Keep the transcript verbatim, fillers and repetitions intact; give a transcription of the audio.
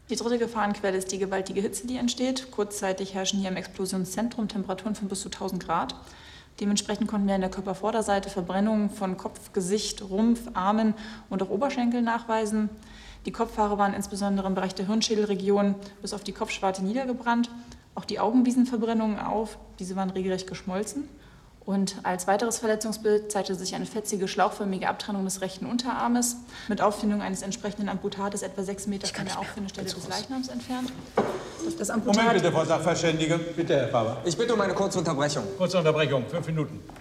Die dritte Gefahrenquelle ist die gewaltige Hitze, die entsteht. Kurzzeitig herrschen hier im Explosionszentrum Temperaturen von bis zu tausend Grad. Dementsprechend konnten wir an der Körpervorderseite Verbrennungen von Kopf, Gesicht, Rumpf, Armen und auch Oberschenkeln nachweisen. Die Kopfhaare waren insbesondere im Bereich der Hirnschädelregion bis auf die Kopfschwarte niedergebrannt. Auch die Augen wiesen Verbrennungen auf, diese waren regelrecht geschmolzen. Und als weiteres Verletzungsbild zeigte sich eine fetzige, schlauchförmige Abtrennung des rechten Unterarmes mit Auffindung eines entsprechenden Amputates etwa sechs Meter von der Auffindestelle des Leichnams entfernt. Das Amputat Moment bitte, Frau Sachverständige. Bitte, Herr Faber. Ich bitte um eine kurze Unterbrechung. Kurze Unterbrechung, fünf Minuten.